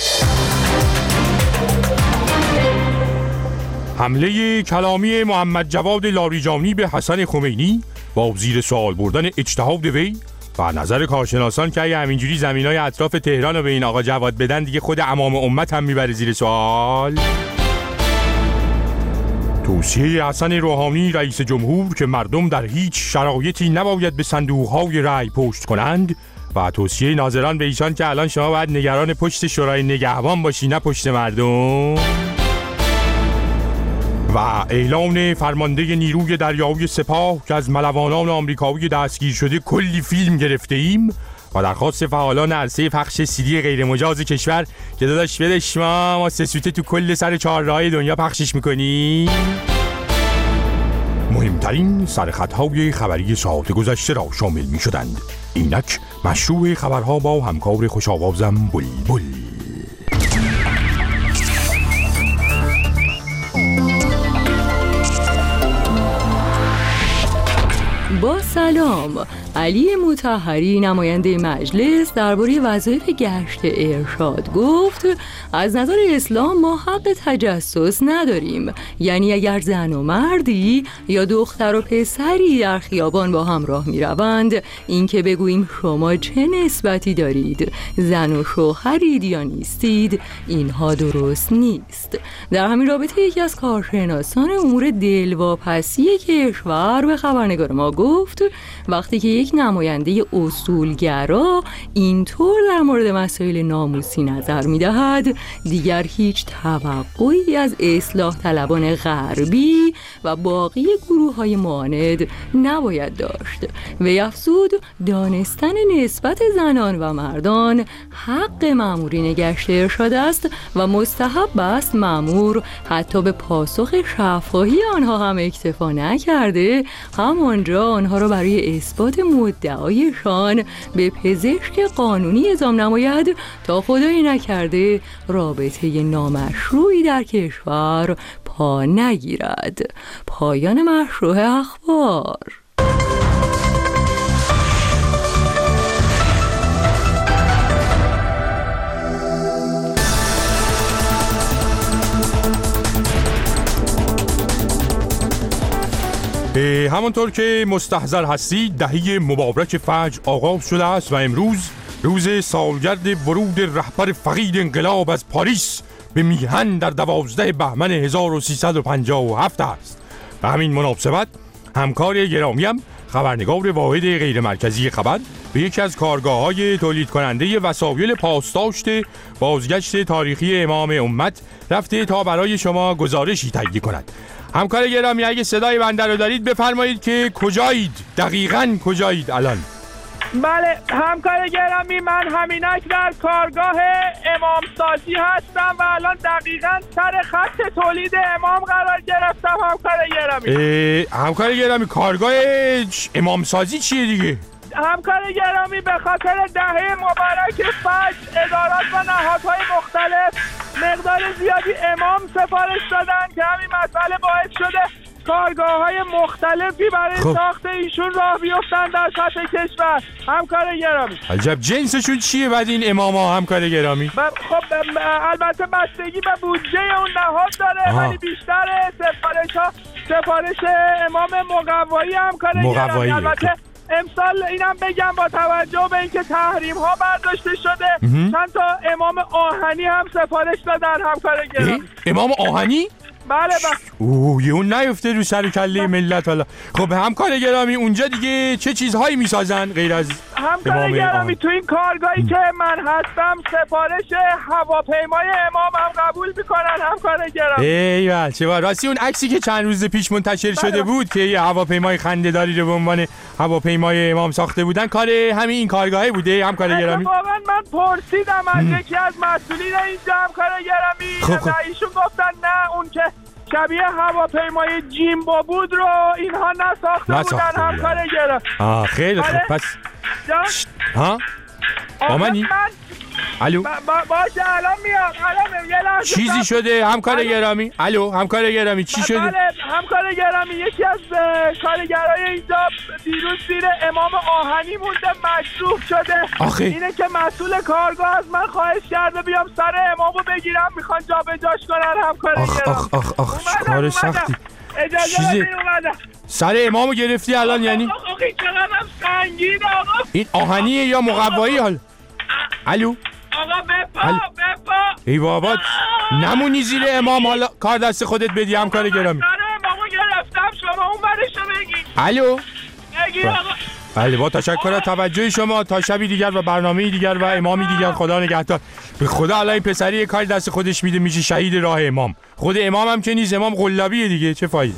حمله کلامی محمد جواد لاریجانی به حسن خمینی با زیر سوال بردن اجتهاد وی و نظر کارشناسان که اگه همینجوری زمینای اطراف تهران رو به این آقا جواد بدن دیگه خود امام امت هم میبره زیر سوال. توصیه حسن روحانی رئیس جمهور که مردم در هیچ شرایطی نباید به صندوق‌های رأی پشت کنند و توصیه ناظران به ایشان که الان شما باید نگران پشت شورای نگهبان باشی نه پشت مردم. و اعلان فرمانده نیروی دریایی سپاه که از ملوانان آمریکایی دستگیر شده کلی فیلم گرفته ایم و درخواست فعالان عرصه پخش سیدی غیر مجاز کشور که داداش بدش ما سسوته تو کل سر چهارراه دنیا پخشش میکنیم. مهمترین سرخطهای خبری ساعت گذشته را شامل می شدند. اینک مشروع خبرها با همکار خوش‌آوازم بلبل. با سلام، علی مطهری نماینده مجلس درباره وظایف گشت ارشاد گفت از نظر اسلام ما حق تجسس نداریم، یعنی اگر زن و مردی یا دختر و پسری در خیابان با هم راه می روند این که بگوییم شما چه نسبتی دارید، زن و شوهرید یا نیستید، اینها درست نیست. در همین رابطه یکی از کارشناسان امور دلواپسی کشور به خبرنگار ما گفت وقتی که یک نماینده اصولگرا اینطور در مورد مسائل ناموسی نظر می‌دهد دیگر هیچ توقعی از اصلاح طلبان غربی و باقی گروه‌های معاند نباید داشت. وی افزود دانستن نسبت زنان و مردان حق مأمورین گشت ارشاد است و مستحب است مأمور حتی به پاسخ شفاهی آنها هم اکتفا نکرده همانجا آنها را برای اثبات مدعایشان به پزشک قانونی اعزام نماید تا خدایی نکرده رابطه نامشروعی در کشور پا نگیرد. پایان مشروع اخبار. همانطور که مستحضر هستید دهه مبارک فجر آغاز شده است و امروز روز سالگرد ورود رهبر فقید انقلاب از پاریس به میهن در 12 بهمن 1357 است. به همین مناسبت همکار گرامیم خبرنگار واحد غیر مرکزی خبر به یکی از کارگاه‌های تولید کننده وسایل پاسداشت بازگشت تاریخی امام امت رفته تا برای شما گزارشی تهیه کند. همکار گرامی اگه صدای بنده رو دارید بفرمایید که کجایید؟ دقیقاً کجایید الان؟ بله همکار گرامی من همینک در کارگاه امام سازی هستم و الان دقیقاً سر خط تولید امام قرار گرفتم. همکار گرامی کارگاه امام سازی چیه دیگه؟ همکار گرامی به خاطر دهه مبارک فجر ادارات و نهادهای مختلف مقدار زیادی امام سفارش دادن که همین مسئله باعث شده کارگاه‌های مختلفی برای ساخت ایشون راه بیفتن در سطح کشور. همکار گرامی عجب جنسشون چیه بعد این اماما همکار گرامی؟ خب البته بستگی به بودجه اون نهاد داره ولی بیشتر سفارش امام مقوایی همکار گرامی. البته امسال اینم بگم با توجه به اینکه تحریم ها برداشته شده چند تا امام آهنی هم سفارش دادن همکار گرامی. امام آهنی؟ بله یه اون نیفته رو سر کله ملت. حالا خب همکار گرامی اونجا دیگه چه چیزهایی میسازن غیر از همکار گرامی؟ تو این کارگاهی که من هستم سفارش هواپیمای امام هم قبول میکنن همکار گرامی. ایول چه راستی اون عکسی که چند روز پیش منتشر شده بود که یه هواپیمای خنده‌داری رو به عنوان هواپیمای امام ساخته بودن کار همین این کارگاهه بوده همکار گرامی؟ واقعا من پرسیدم از یکی از مسئولین اینجا همکار گرامی ایشون گفتن نه اون که شبیه هواپیمای جیمبو بود رو اینها نساخته بودن همکار گرامی. خیلی خوب پس ها؟ آمنی؟ الو باشه الان میام یه لحظه چیزی شده همکار گرامی؟ الو همکار گرامی چی شده؟ بله همکار گرامی یکی از کارگرای اینجا دیروز زیر امام آهنی مونده مجروح شده. آخه اینه که مسئول کارگاه از من خواهش کرده بیام سر امامو بگیرم، میخوان جابجاش کنن همکار گرامی. آخ کار سختی. اجازه بدید اومدم. سر امامو گرفتی الان یعنی؟ آخه چقدرم سنگین آقا. این آهنیه یا مقوایی حال؟ الو آقا بپا ای بابا نمونی زیر امام حالا کار دست خودت بدی همکار گرامی. سر امامو گرفتم شما اون برشو بگی. الو بگی آقا. بله با تشکر از توجه شما. تا شبی دیگر و برنامه‌ای دیگر و امامی دیگر خدا نگهدار. به خدا الان این پسری یه کاری دست خودش میده میشه شهید راه امام. خود امام هم که نیست، امام قلابیه دیگه، چه فایده.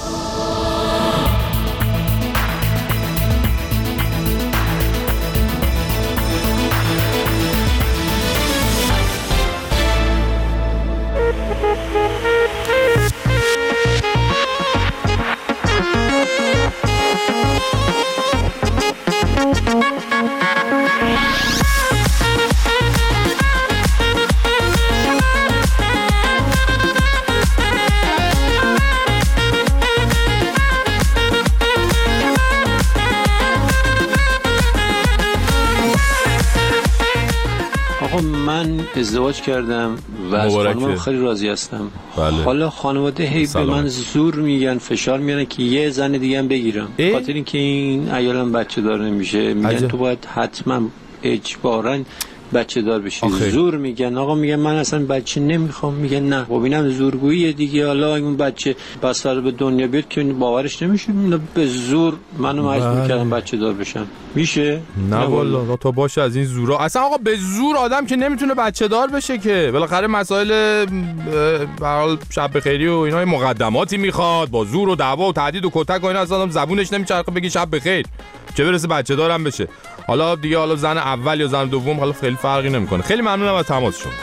من ازدواج کردم و از خانمم خیلی راضی هستم. بله. حالا خانواده هی به من زور میگن، فشار میارن که یه زن دیگه هم بگیرم، خاطر اینکه این عیالم بچه دار نمیشه. میگن تو باید حتما اجباراً بچه دار بشی. زور میگن. آقا میگن من اصلا بچه نمیخوام. میگن نه خب اینم زورگوییه دیگه. حالا اون بچه بسار به دنیا بیاد که باورش نمیشه، به زور منو مجبور کردن بچه دار بشم. میشه؟ نه والله تا باشه از این زورا. اصلا آقا به زور آدم که نمیتونه بچه دار بشه که. بالاخره مسائل به حال شب بخیری و اینا مقدماتی میخواد، با زور و دعوا و تهدید و کتک و اینا اصلا آدم زبونش نمیچرخه بگی شب بخیر، چه برسه بچه دارم بشه. حالا دیگه حالا زن اول یا زن دوم حالا خیلی فرقی نمیکنه. خیلی ممنونم از تماس شما.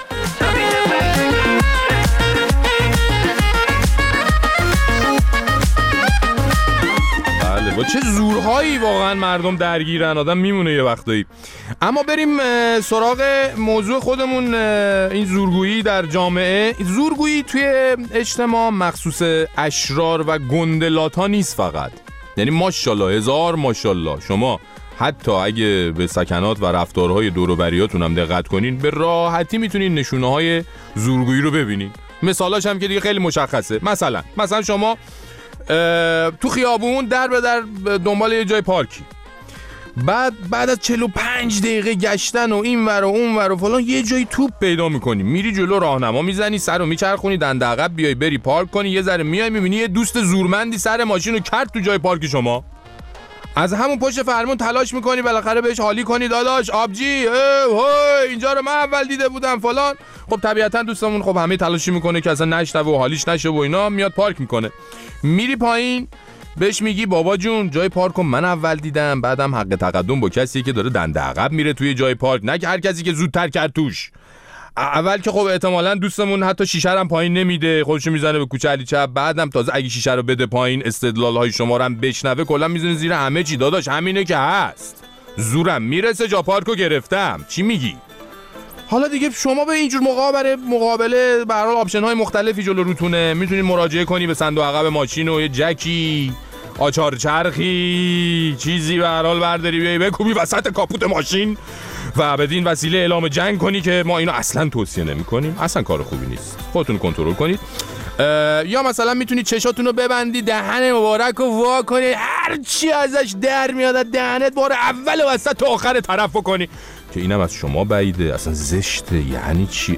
بله با چه زورهایی واقعا مردم درگیرن، آدم میمونه یه وقتایی. اما بریم سراغ موضوع خودمون. این زورگویی در جامعه، زورگویی توی اجتماع مخصوص اشرار و گندلات ها نیست فقط. یعنی ماشاءالله هزار ماشاءالله شما حتی اگه به سکنات و رفتارهای دور و بریاتون هم دقت کنین به راحتی میتونین نشونه‌های زورگویی رو ببینین. مثالاش هم که دیگه خیلی مشخصه. مثلا شما تو خیابون در به در دنبال یه جای پارکی، بعد از 45 دقیقه گشتن و این ور و اون ور و فلان یه جایی توپ پیدا میکنی، میری جلو راهنما میزنی، سرو میچرخونی دنده عقب بیای بری پارک کنی، یه ذره میای میبینی یه دوست زورمندی سر ماشین رو کرد تو جای پارک شما. از همون پشت فرمون تلاش میکنی بالاخره بهش حالی کنی، داداش آبجی اینجا رو من اول دیده بودم فلان. خب طبیعتا دوستمون خب همه تلاشی میکنه که اصلا نشنوه و حالیش نشه و اینا، میاد پارک میکنه. میری پایین بهش میگی بابا جون جای پارک رو من اول دیدم، بعدم حق تقدم با کسی که داره دنده عقب میره توی جای پارک، نه هر کسی که زودتر کرد توش. اول که خب احتمالاً دوستمون حتی شیشه رو پایین نمیده، خودشو میزنه به کوچه علی چپ، بعدم تازه اگه شیشه رو بده پایین استدلال‌های شما رو هم بشنوه کلا میزنه زیر همه چی. داداش همینه که هست، زورم میرسه جا پارکو گرفتم، چی میگی؟ حالا دیگه شما به اینجور مقابله به هر حال آپشن‌های مختلفی جلو روتونه، میتونید مراجعه کنی به صندوق عقب ماشین و یه جکی، آچار چرخی، چیزی به هر حال برداری بیای بکوبی وسط کاپوت ماشین و بدین وسیله اعلام جنگ کنی که ما اینو اصلا توصیه نمی‌کنیم، اصلا کار خوبی نیست، خودتون کنترل کنید. یا مثلا میتونید چشاتون رو ببندی، دهن مبارک رو وا کنی، هر چی ازش در میاد از دهنت بار اول و وسط تا آخر طرف کنی که اینم از شما بعیده، اصلا زشته. یعنی چی؟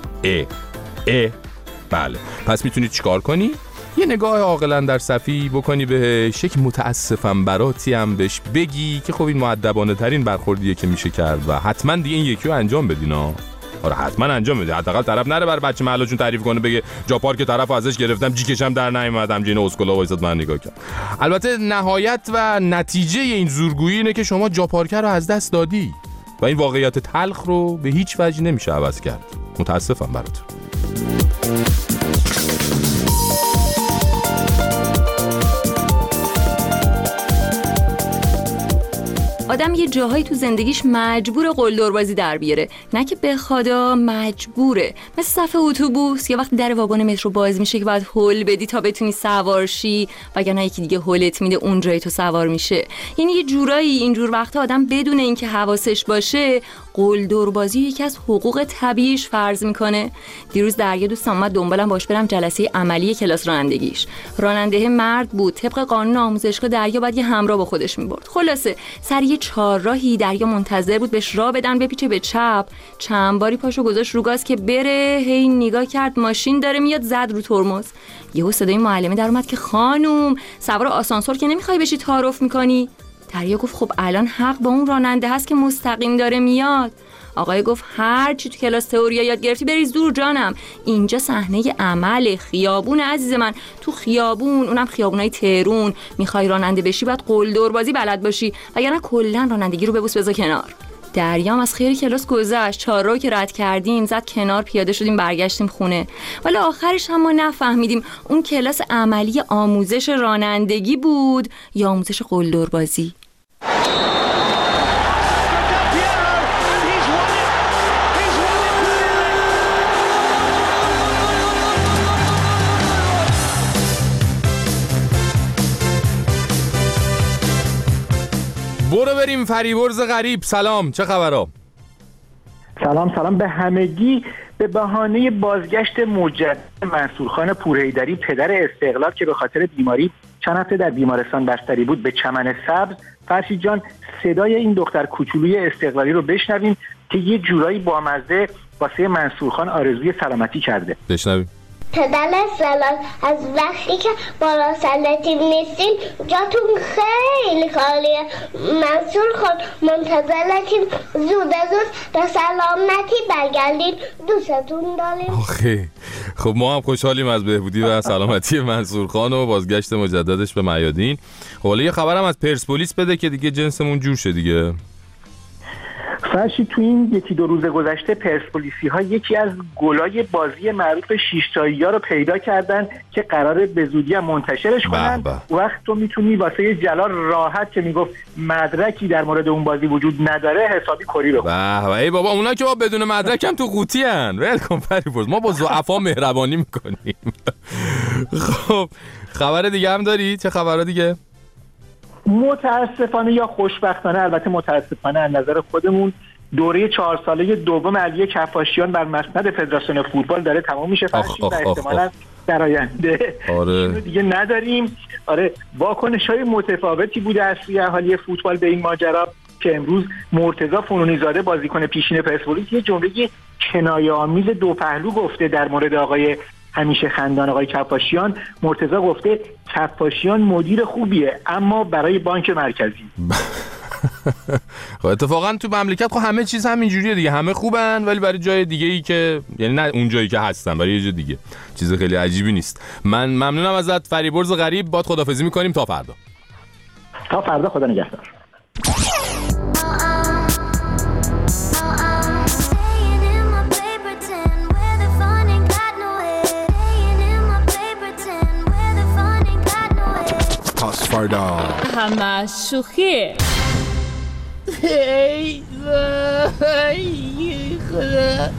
بله. پس میتونید چیکار کنی؟ یه نگاه عاقلانه در صفی بکنی بهش، یک متاسفم براتی هم بهش بگی که خب این مؤدبانه ترین برخوردیه که میشه کرد و حتما دیگه این یکی رو انجام بدینا. آره حتما انجام بده. حداقل طرف نره بر بچه محلشون تعریف کنه بگه جا پارک طرفو ازش گرفتم جیکشم در نیومدم، جین اسکولا وایساد من نگاه کرد. البته نهایت و نتیجه این زورگویی اینه که شما جا پارک رو از دست دادی و این واقعیت تلخ رو به هیچ وجه نمیشه عوض کرد. متاسفم برات. آدم یه جاهایی تو زندگیش مجبور قلدربازی در بیاره، نه که بخواد، مجبوره. مثل صف اتوبوس یا وقتی در واگن مترو باز میشه که باید هول بدی تا بتونی سوار شی، وگرنه یکی دیگه هولت میده اون جای تو سوار میشه. یعنی یه جورایی اینجور وقتا آدم بدون اینکه حواسش باشه قلدربازی یکی از حقوق طبیعیش فرض میکنه. دیروز دریا دوستم اومد دنبالم باش برم جلسه عملی کلاس رانندگیش. راننده مرد بود. طبق قانون آموزشگاه دریا باید یه همراه با خودش میبرد. خلاصه سر یه چهارراهی دریا منتظر بود بهش راه بدن بپیچه به چپ. چند باری پاشو گذاشت رو گاز که بره، هی نگاه کرد ماشین داره میاد، زد رو ترمز. یهو صدای معلمه در اومد که خانوم سوار آسانسور که نمیخوای بشی تعارف میکنی؟ دریا گفت خب الان حق با اون راننده هست که مستقیم داره میاد. آقای گفت هر چی تو کلاس تئوری یاد گرفتی بریز دور جانم، اینجا صحنه عمل، خیابون عزیز من. تو خیابون، اونم خیابونای تهرون، میخوای راننده بشی باید قلدربازی بلد باشی، وگرنه کلا رانندگی رو ببوس بذار کنار. دریام از خیر کلاس گذشت، چهارراه که رد کردیم زد کنار، پیاده شدیم برگشتیم خونه. ولی آخرش هم ما نفهمیدیم اون کلاس عملی آموزش رانندگی بود یا آموزش قلدربازی. برو بریم فریبرز غریب. سلام، چه خبرها؟ سلام به همگی. به بهانه بازگشت مجدد منصورخان پورحیدری پدر استقلال که به خاطر بیماری چند هفته در بیمارستان بستری بود به چمن سبز، فرشید جان صدای این دختر کوچولوی استقلالی رو بشنویم که یه جورایی بامزه واسه منصورخان آرزوی سلامتی کرده. بشنویم. پدر استقلال، از وقتی که بالا سلطی نیستین جاتون خیلی خالیه. منصور خان منتظرتیم زود به سلامتی برگردید، دوستتون داریم. آخه خب ما هم خوشحالیم از بهبودی و سلامتی منصور خان و بازگشت مجددش به میادین. حالا یه خبرم از پرسپولیس بده که دیگه جنسمون جور شه دیگه. فرشید تو این یکی دو روز گذشته پرسپولیسی ها یکی از گلای بازی معروف شیشتایی‌ها رو پیدا کردن که قراره به زودی هم منتشرش کنن. وقت تو میتونی واسه یه جلال راحت که میگفت مدرکی در مورد اون بازی وجود نداره حسابی کری رو. ای بابا اونا که با بدون مدرک هم تو قوطی ان. ولکام فریبرز، ما با ضعفا مهربانی میکنیم. خب خبر دیگه هم داری؟ چه خبرها دیگه؟ متاسفانه یا خوشبختانه، البته متاسفانه از نظر خودمون، دوره 4 ساله دوم علی کفاشیان بر مسند فدراسیون فوتبال داره تمام میشه فرشید و احتمالاً در آینده اینو دیگه نداریم. واکنش‌های متفاوتی بوده از سوی اهالی فوتبال به این ماجرا که امروز مرتضی فنونی زاده بازیکن پیشین پرسپولیس یه جمله کنایه‌آمیز دو پهلو گفته در مورد آقای همیشه خندان آقای کفاشیان. مرتضی گفته کفاشیان مدیر خوبیه اما برای بانک مرکزی. خب اتفاقا تو مملکت خب همه چیز همینجوریه دیگه، همه خوبن ولی برای جای دیگه ای که یعنی نه اون جایی که هستن، برای یه جای دیگه. چیز خیلی عجیبی نیست. من ممنونم ازت فریبرز غریب. باد خداحافظی میکنیم تا فردا. تا فردا، خدا نگهدار. پاس فردا همه شوخی. ای خدا،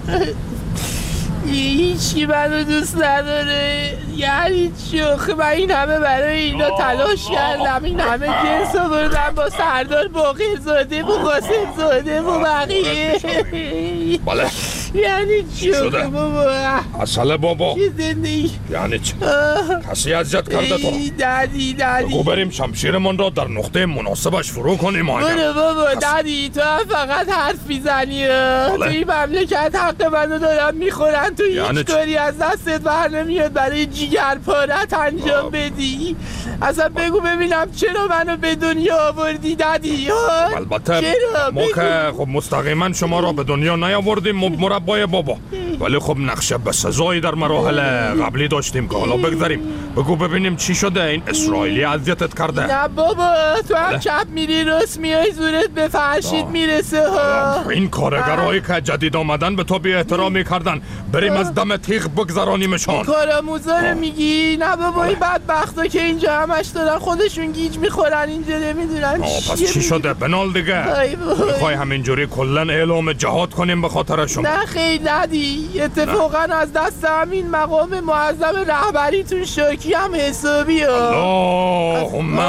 هیچی منو دوست نداره. یعنی شوخی، من این همه برای اینا تلاش کردم، این همه جنس آوردم با سردار باقر زاده و قاسم زاده و بقیه. بله یعنی شوخی بابا، اصله بابا چی زندگی؟ یعنی چه؟ کسی اذیت کرده تو؟ دادی بگو بریم شمشیرمون را در نقطه مناسبش فرو کنیم. برو بابا دادی، تو هم فقط حرف میزنی. تو این مملکت حق منو دارن میخورن، تو هیچ کاری از دستت بر نمیاد برای جیگر پارت انجام بدی. اصلا بگو ببینم چرا منو به دنیا آوردی دادی؟ البته ما که خب مستقیما شما را به دنیا نیاوردیم مربای بابا، ولی خب نقشه به سزایی در مراحل قبلی داشتیم که حالا بگذاریم. بگو ببینیم چی شده، این اسرائیلی اذیتت کرده؟ نه بابا، تو هم چپ میری راست میای زورت به فرشید میرسه ها. این کارگرایی که جدید آمدن به تو بی احترامی کردن، بریم از دم تیغ بگذرانیمشان. کارآموزا رو میگی؟ نه بابا، این بدبختا که اینجا همش دارن خودشون گیج میخورن، اینجا نمیدونن پس چی شده؟ بنال دیگه. میخوای همینجوری کلن اعلام جهاد کنیم به خاطرشون؟ نه خیلی ندی، اتفاقا از دست همین مقام معظم رهبریتون شاکی هم حسابی ها. اللهم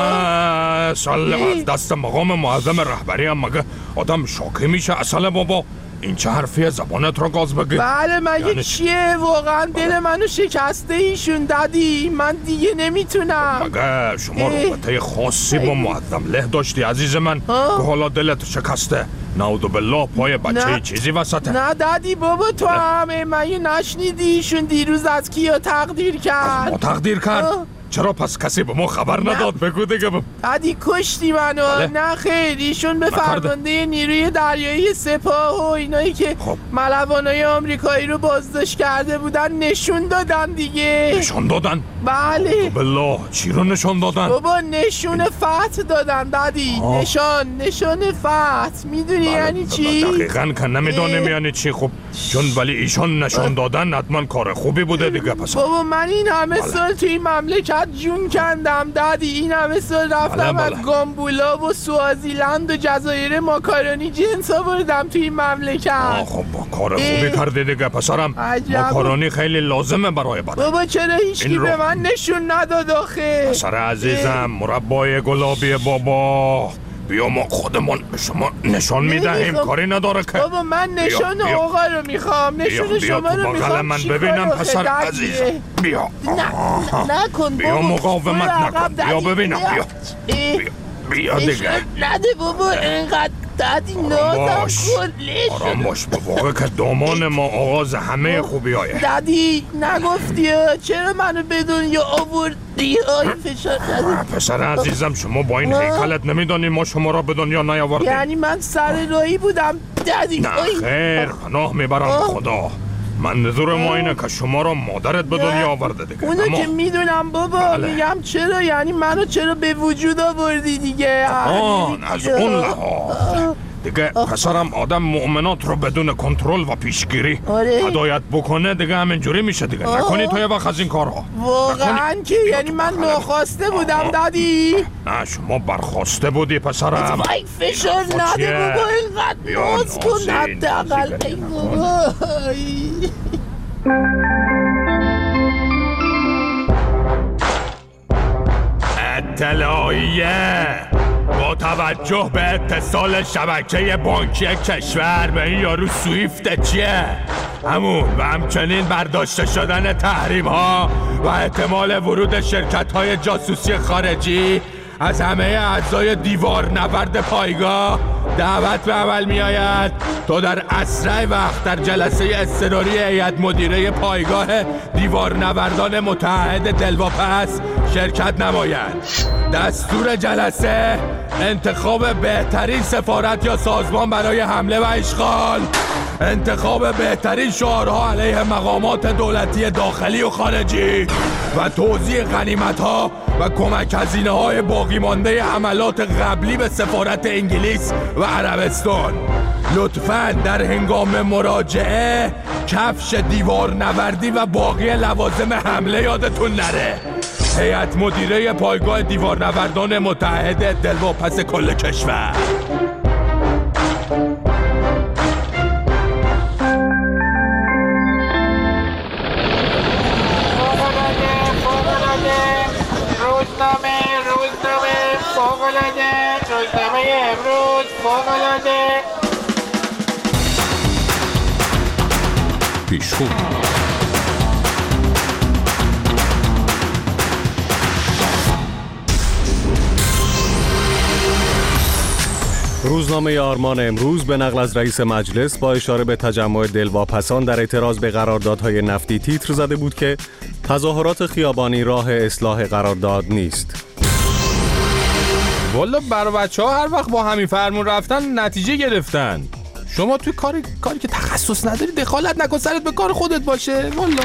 صل. از دست مقام معظم رهبری هم مگه آدم شاکی میشه؟ اصلا بابا این چه حرفیه؟ زبانت رو گاز بگی. بله مگه چیه؟ واقعا دل منو شکسته ایشون دادی، من دیگه نمیتونم. مگه شما رابطه خاصی با معظم له داشتی عزیز من که حالا دلت شکسته؟ نعوذ بالله پای بچه چیزی وسطه. نه دادی بابا، تو همه مگه نشنیدی ایشون دیروز از کیا تقدیر کرد؟ ما تقدیر کرد؟ چرا پس کسی به ما خبر نداد؟ بگو دیگه. عدی کشتی منو. نه خیر، ایشون به فرمانده نیروی دریایی سپاه و اینایی که ملوانای آمریکایی رو بازداشت کرده بودن نشون دادن دیگه. نشون دادن؟ بله. بالله چی رو نشون دادن؟ بابا نشون فتح دادن دادی. نشان فتح. میدونی یعنی چی؟ دقیقاً که نمیدونم یعنی چی. خب چون ولی ایشان نشون دادن حتما کار خوبی بوده دیگه. پس بابا من این همه سال توی مملکت جون کندم دادی، این همه سال رفتم از گامبولا و سوازیلند و جزایر ماکارونی جنس آوردم توی این مملکت. خب کار خوبی کرده دیگه پسرم. ماکارونی خیلی لازمه برای بدن. بابا چرا هیچکی به من نشون نداد آخه؟ پسر عزیزم مربای گلابی بابا، بیا ما خودمون به شما نشان میدهیم، کاری نداره که. بابا من نشان آقا رو میخوام، نشان شما رو میخوام. من ببینم پسر عزیزم. بیا نکن بیا مقاومت نکن، بیا ببینم. بیا دیگه. نده بابا اینقدر دادی نازم کن. آرام باش، به واقع که دامان ما آغاز همه خوبی هایه. دادی نگفتی چرا منو به دنیا آوردی؟ فشار نده. پسر عزیزم شما با این هیکلت نمیدانی ما شما را به دنیا نیاوردیم؟ یعنی من سر راهی بودم دادی؟ نه خیر، پناه میبرم خدا. منظور ما اینه که شما را مادرت به دنیا آورده دیگه. اونو که میدونم بابا. میگم چرا یعنی منو چرا به وجود آوردی دیگه؟ از اون لحاظ دیگه پسرم آدم مؤمنات رو بدون کنترل و پیشگیری هدایت بکنه دیگه همینجوری میشه دیگه. نکنی تو یه وقت از این کارها. واقعا که یعنی من ناخواسته بودم دادی؟ نه شما برخواسته بودی پسرم. فشار نده بابا، اینقدر ناز کن حداقل. اطلاعیه با توجه به اتصال شبکه بانکی کشور به این یارو سویفت چیه؟ همون و همچنین برداشته شدن تحریم ها و احتمال ورود شرکت های جاسوسی خارجی از همه اعضای دیوار نورد پایگاه دعوت به عمل می آید تا در اسرع وقت در جلسه اضطراری هیئت مدیره پایگاه دیوار نوردان متحد دلواپس شرکت نماید. دستور جلسه انتخاب بهترین سفارت یا سازمان برای حمله و اشغال، انتخاب بهترین شعارها علیه مقامات دولتی داخلی و خارجی و توزیع غنیمت‌ها و کمک هزینه‌های باقی مانده حملات قبلی به سفارت انگلیس و عربستان. لطفاً در هنگام مراجعه کفش دیوار نوردی و باقی لوازم حمله یادتون نره. هیئت مدیره پایگاه دیوار نوردان متحد دلواپس کل کشور. روزنامه امروز فوق‌العاده. پیشخو روزنامه آرمان امروز به نقل از رئیس مجلس با اشاره به تجمع دلواپسان در اعتراض به قراردادهای نفتی تیتر زده بود که تظاهرات خیابانی راه اصلاح قرارداد نیست. والا برای بچه ها هر وقت با همین فرمون رفتن نتیجه گرفتن. شما توی کاری که تخصص نداری دخالت نکن، سرت به کار خودت باشه والا.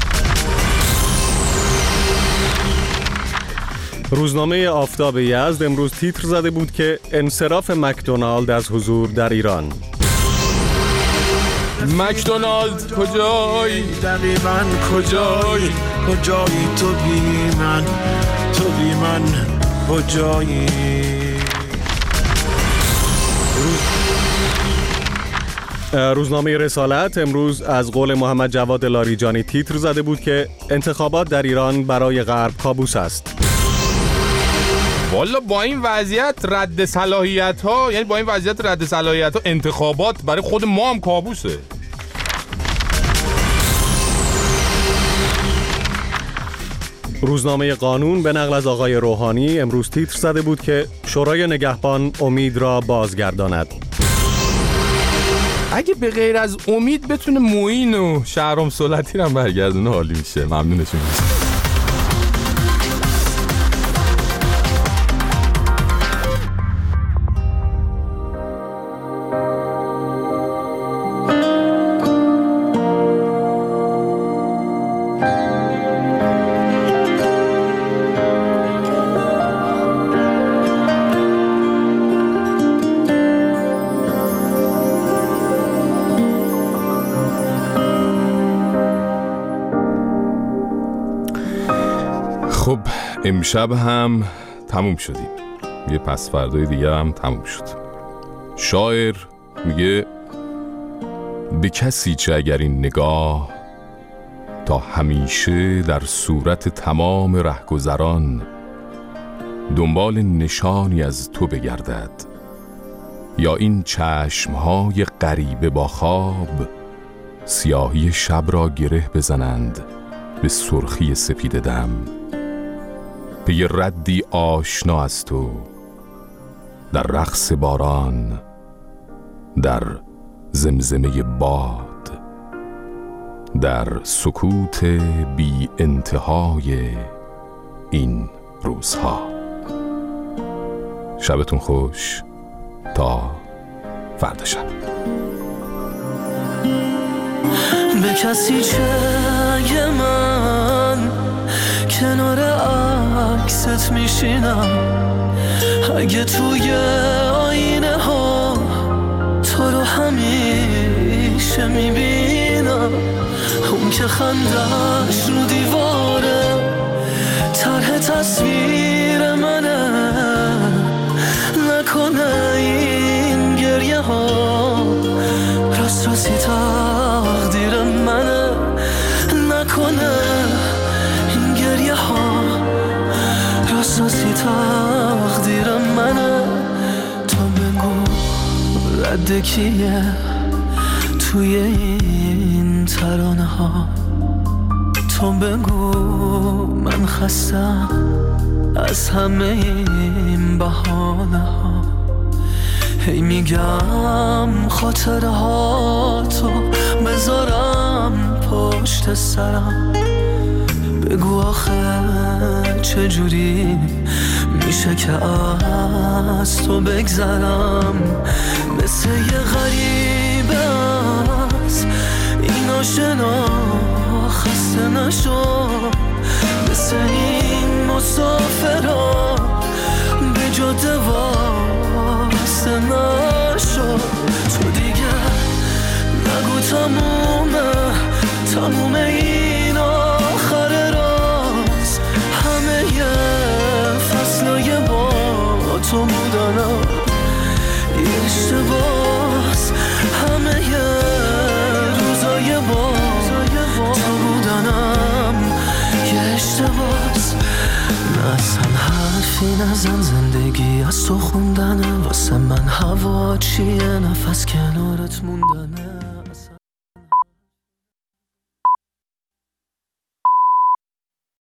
روزنامه آفتاب یزد امروز تیتر زده بود که انصراف مکدونالد از حضور در ایران. مکدونالد کجایی؟ دقیقاً کجایی؟ کجایی تو بی من کجایی؟ روزنامه رسالت امروز از قول محمد جواد لاریجانی تیتر زده بود که انتخابات در ایران برای غرب کابوس است. والا با این وضعیت رد صلاحیت ها انتخابات برای خود ما هم کابوسه. روزنامه قانون به نقل از آقای روحانی امروز تیتر زده بود که شورای نگهبان امید را بازگرداند. اگه به غیر از امید بتونه معین و شهرام سلطی رو برگردونه عالی میشه. ممنونشون میشه. خب امشب هم تموم شدیم، یه پس فردای دیگه هم تموم شد. شاعر میگه به کسی چه اگر این نگاه تا همیشه در صورت تمام رهگذران دنبال نشانی از تو بگردد، یا این چشمهای غریبه با خواب سیاهی شب را گره بزنند به سرخی سپید دم، به یه ردی آشنا از تو در رقص باران، در زمزمه باد، در سکوت بی انتهای این روزها. شبتون خوش تا فردا شب. به کسی چه من کنار عکست میشینم، اگه توی آینه ها تو رو همیشه میبینم، اون که خندش رو دیواره طرح تصویر منه، نکنه این گریه ها راست راستی تقدیر منه، نکنه این گریه ها راست راستی تقدیر منه. تو بگو رد کیه توی این ترانه ها، تو بگو من خستم از همه این بهانه ها، هی میگم خاطره ها تو بذارم پشت سرم، بگو آخه چجوری میشه که از تو بگذرم، مثل یه غریبه از این آشنا خسته نشو، مثل این مسافرها به جاده واسه نشو، تو دیگه نگو تموم این آخر راست، همه یه فصلای با تو بودنم یه اشتباس، همه یه روزای با تو بودنم یه اشتباس، نه اصلا حرفی نزن، زندگی از تو خوندنه، واسه من هوا چیه نفس کنارت موندنه.